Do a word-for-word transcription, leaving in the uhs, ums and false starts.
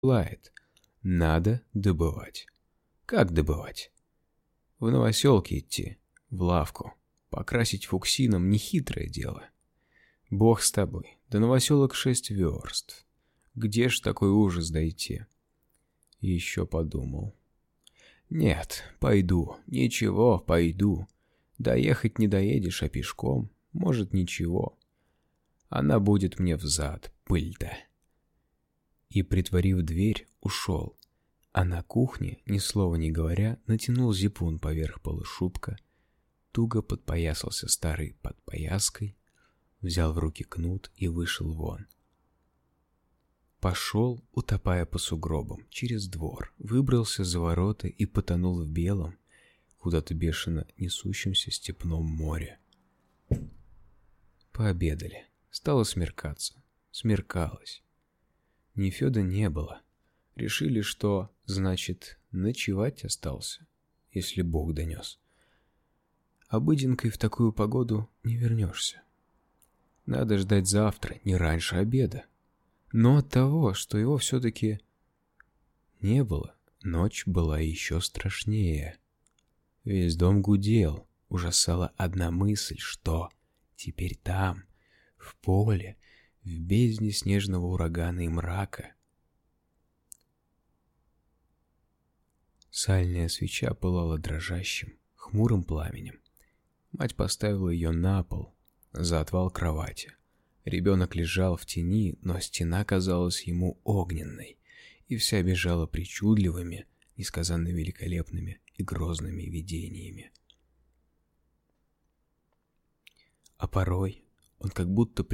бывает. Надо добывать. Как добывать? В новоселке идти, в лавку. Покрасить фуксином нехитрое дело. Бог с тобой, до новоселок шесть верст. Где ж такой ужас дойти? И еще подумал. Нет, пойду, ничего, пойду. Доехать не доедешь, а пешком, может, ничего. Она будет мне взад, пыль-то. И, притворив дверь, ушел. А на кухне, ни слова не говоря, натянул зипун поверх полушубка, туго подпоясался старой подпояской, взял в руки кнут и вышел вон. Пошел, утопая по сугробам, через двор, выбрался за ворота и потонул в белом, куда-то бешено несущемся степном море. Пообедали. Стало смеркаться. Смеркалось. Нефёда не было. Решили, что, значит, ночевать остался, если Бог донес. Обыденкой в такую погоду не вернешься. Надо ждать завтра, не раньше обеда. Но от того, что его все-таки не было, ночь была еще страшнее. Весь дом гудел, ужасала одна мысль, что теперь там, в поле, в бездне снежного урагана и мрака. Сальная свеча пылала дрожащим, хмурым пламенем. Мать поставила ее на пол, за отвал кровати. Ребенок лежал в тени, но стена казалась ему огненной, и вся бежала причудливыми, несказанно великолепными и грозными видениями. А порой он как будто